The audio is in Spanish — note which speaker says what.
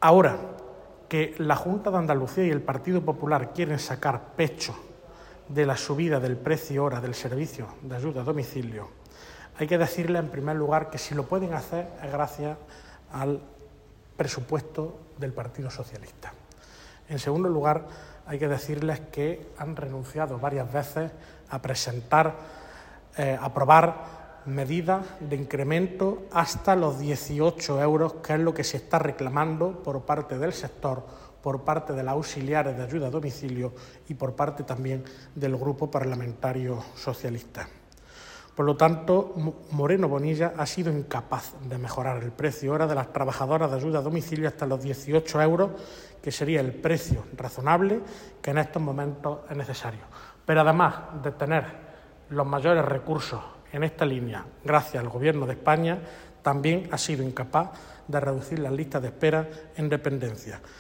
Speaker 1: Ahora que la Junta de Andalucía y el Partido Popular quieren sacar pecho de la subida del precio hora del servicio de ayuda a domicilio, hay que decirle en primer lugar que si lo pueden hacer es gracias al presupuesto del Partido Socialista. En segundo lugar, hay que decirles que han renunciado varias veces a aprobar medidas de incremento hasta los 18 euros, que es lo que se está reclamando por parte del sector, por parte de los auxiliares de ayuda a domicilio y por parte también del Grupo Parlamentario Socialista. Por lo tanto, Moreno Bonilla ha sido incapaz de mejorar el precio hora de las trabajadoras de ayuda a domicilio hasta los 18 euros, que sería el precio razonable que en estos momentos es necesario. Pero además de tener los mayores recursos en esta línea, gracias al Gobierno de España, también ha sido incapaz de reducir las listas de espera en dependencia.